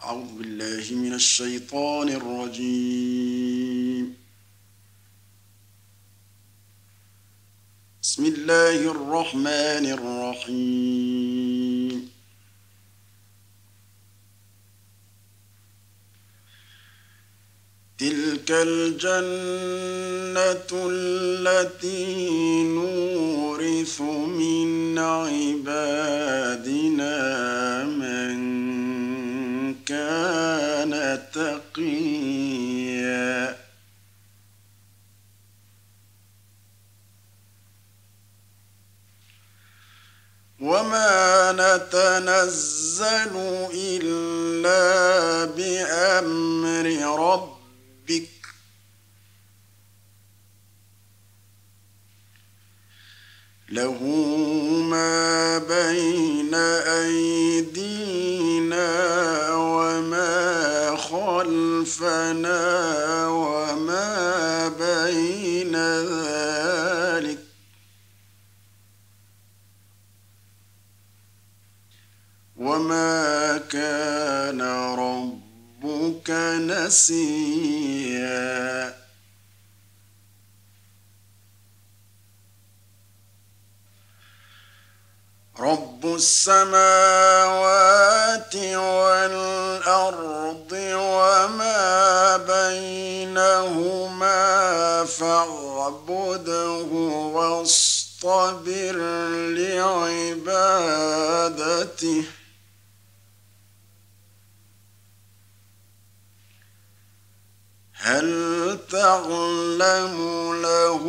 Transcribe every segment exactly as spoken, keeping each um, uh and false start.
أعوذ بالله من الشيطان الرجيم. بسم الله الرحمن الرحيم. تلك الجنة التي نورث من عبادنا من كان تقيا وما نتنزل إلا بأمر ربك له ما بين أيدينا وما خلفنا وما بين ذلك وما كان ربك نسيا. رب السماوات والأرض وما بينهما فاعبده واصطبر لعبادته هل تعلم له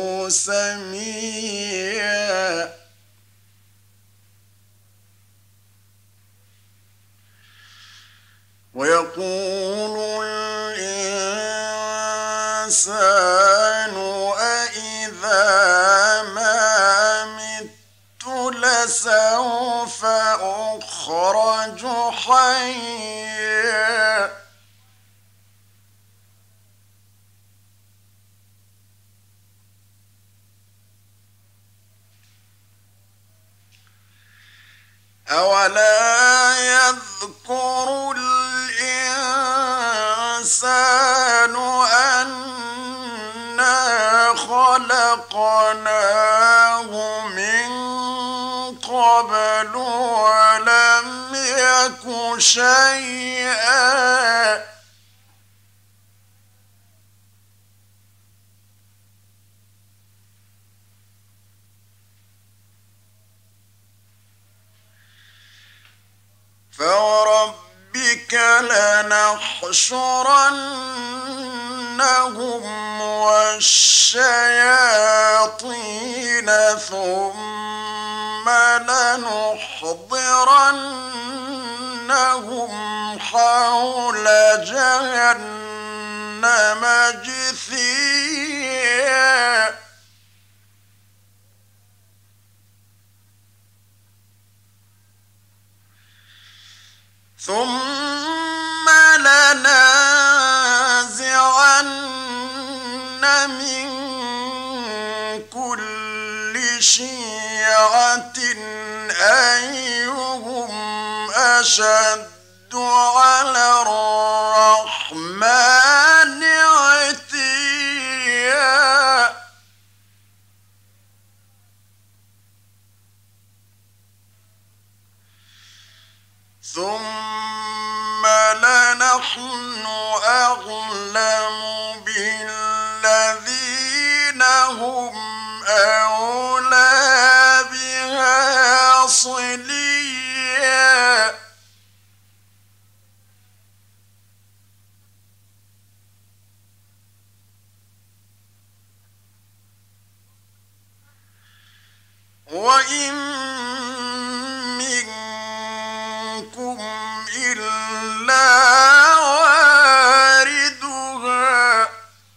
سميا. ويقول الإنسان أإذا ما مت لسوف أخرج حيا. أولا يذكر الإنسان أنا خلقناه من قبل ولم يك شيئا. فوربك لنحشرنهم والشياطين ثم لنحضرنهم حول جهنم جثيا. ثم لننزعن من كل شيعة أيهم أشد على الرحمن عتيا. ثم لنحن أعلم بالذين هم أولى بها صليا. وإن منكم إلا واردها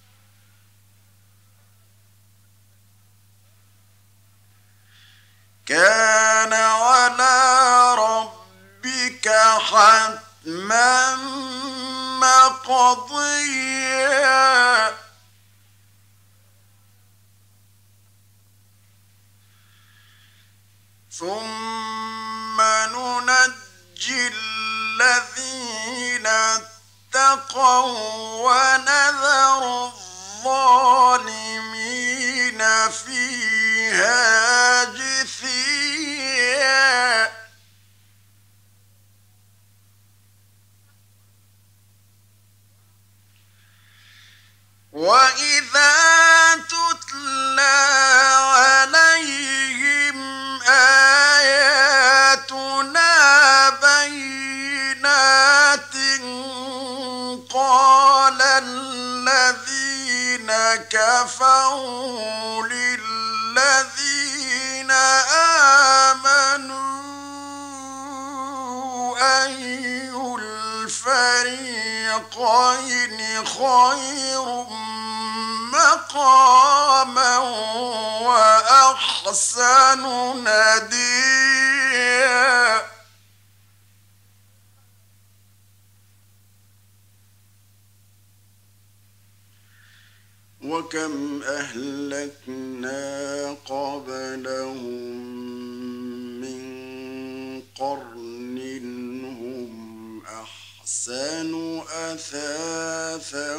كان على ربك حتما مقضيا. ثم ننجي الذين اتقوا ونذر الظالمين فيها جثيا. وإذا تتلى عليهم آياتنا بينات قال الذين كفروا للذين آمنوا أي الفريقين خير مقاما وأحسن نديا. وكم أهلكنا قبلهم من قرن هم أحسن أثاثا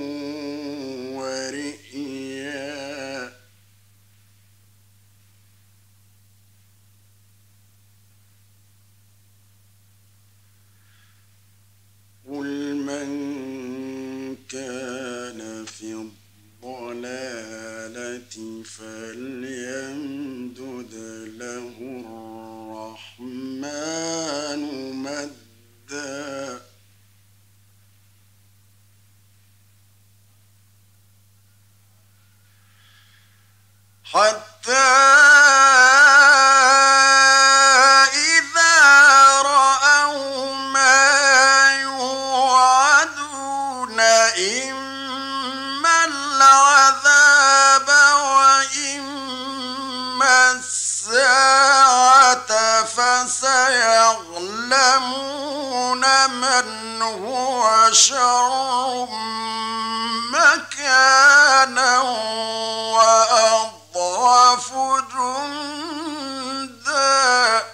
ورئيا. قل من كان في الضلالة فليمدد له الرحمن مدا حتى إذا رأوا ما يوعدون إما العذاب وإما الساعة فسيعلمون من هو شر مكانا وأضعف جندا.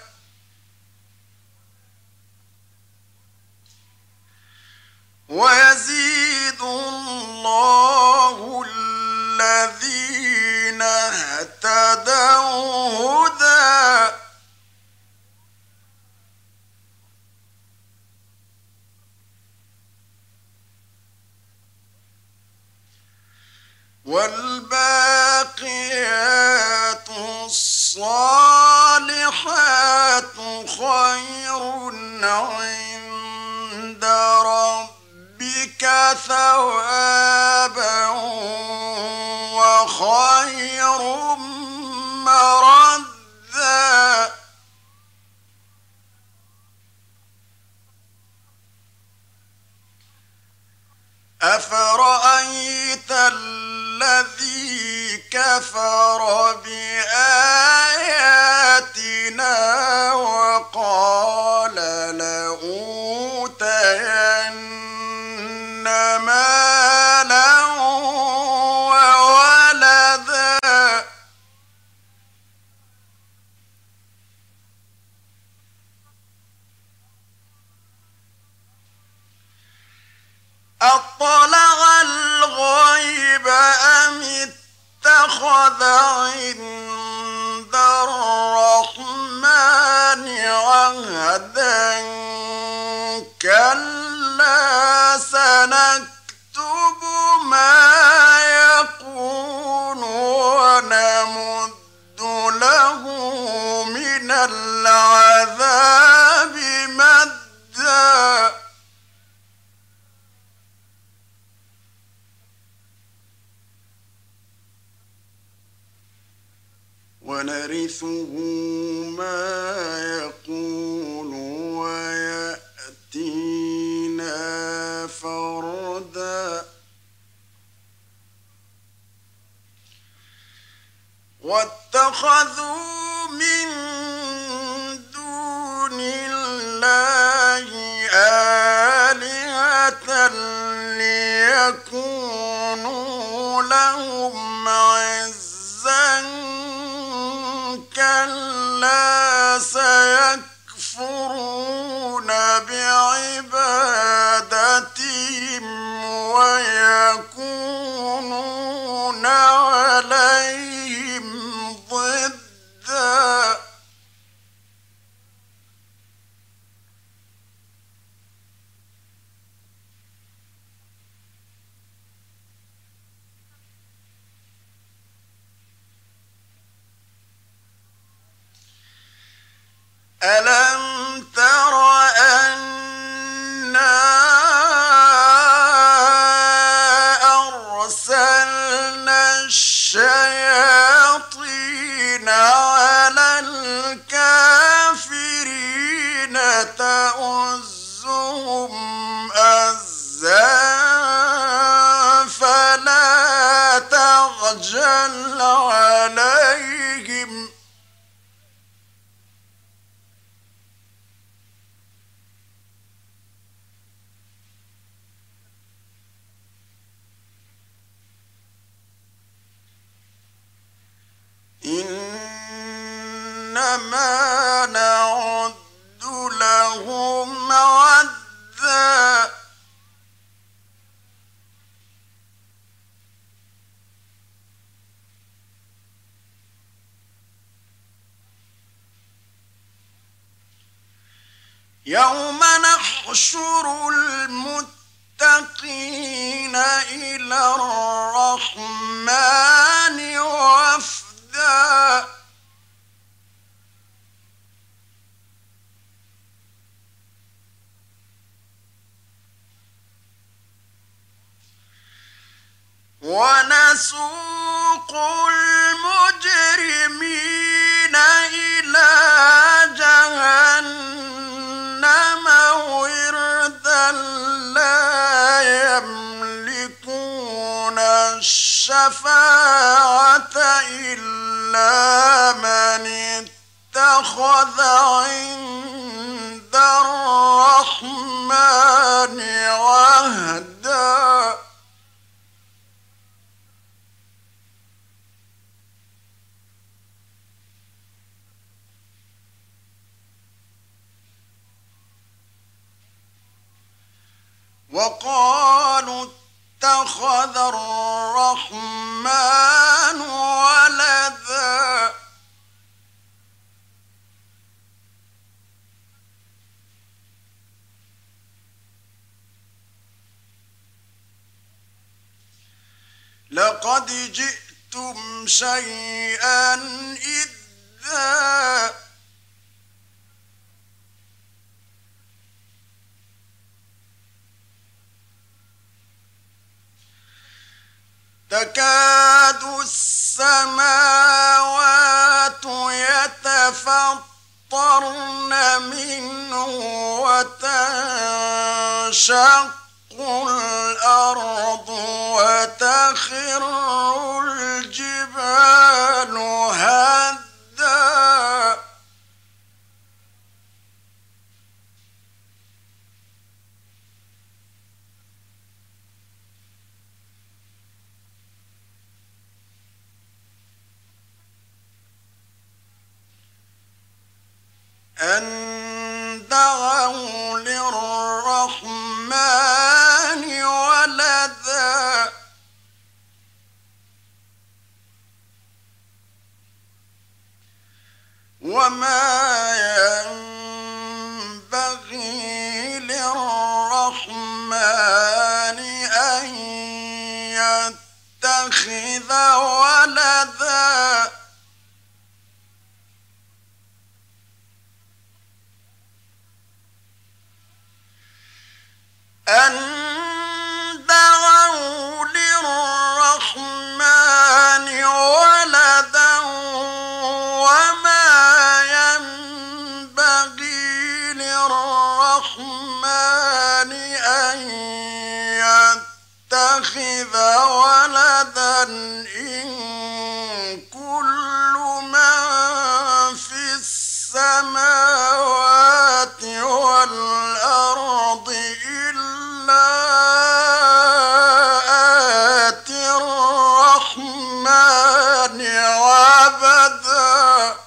ويزيد الله الذين اهتدوا هدى والباقيات الصالحات خير عند ربك ثوابا وخير مردا. أفرأيت الذي كفر بآياتنا وقال لأوتين مالا وولدا أطلع الغيب أم اتخذ عند الرحمن عهدا كلا سنكتب ما يقول ونمد له من العذاب مدا. ونرثه ما يقول ويأتينا فردا. واتخذوا من دون الله آلهة ليكونوا لهم عزا كلا سيكفرون بعزهم ويكونون عليهم ضدا. ألم تر أنا أرسلنا الشياطين على الكافرين تؤزهم أزا فلا تعجل عليهم إنما نعد لهم عدا يوم نحشر المتقين إلى الرحمن وفدا. ونسوق المجرمين إلى جهنم وردا لا يملكون الشفاعة إلا من اتخذ عند الرحمن عهدا. وقالوا اتخذ الرحمن ولدا لقد جئتم شيئا إدا. تكاد السماوات يتفطرن منه وتنشق الأرض وتخر الجبال هدا. أن دعوا للرحمن ولدا وما ينبغي للرحمن أن يتخذ ولدا. أن دعوا للرحمن ولدا وما ينبغي للرحمن أن يتخذ ولدا إن كل من في السماوات والأرض آتي الرحمن عبدا.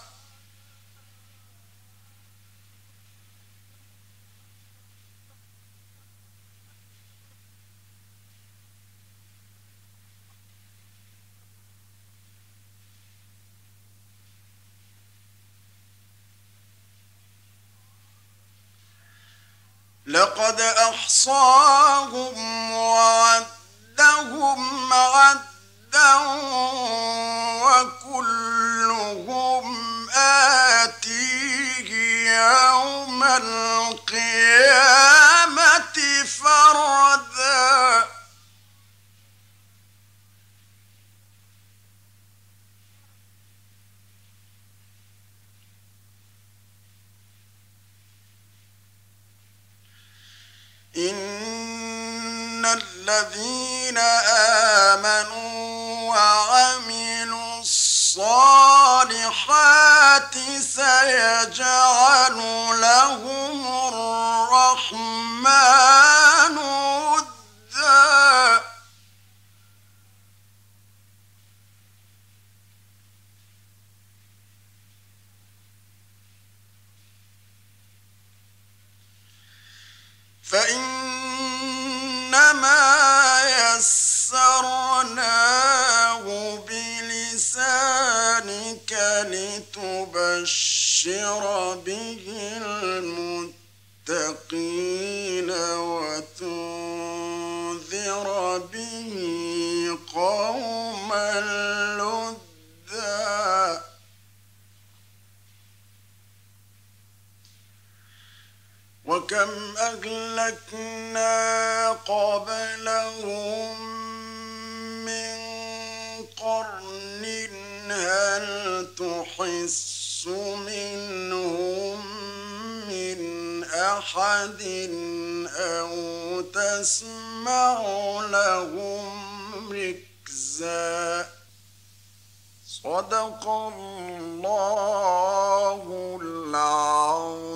لقد أحصاهم وعدهم عدا وكلهم آتيه يوم القيامة فردا إن الذين آمنوا وعملوا الصالحات سيجعل لهم الرحمن ودا فإنما يسرناه بلسانك لتبشر به المتقين وتنذر به قوما لدا وكم أهلكنا قبلهم من قرن هل تحس منهم من أحد أو تسمع لهم ركزا صدق الله العظيم.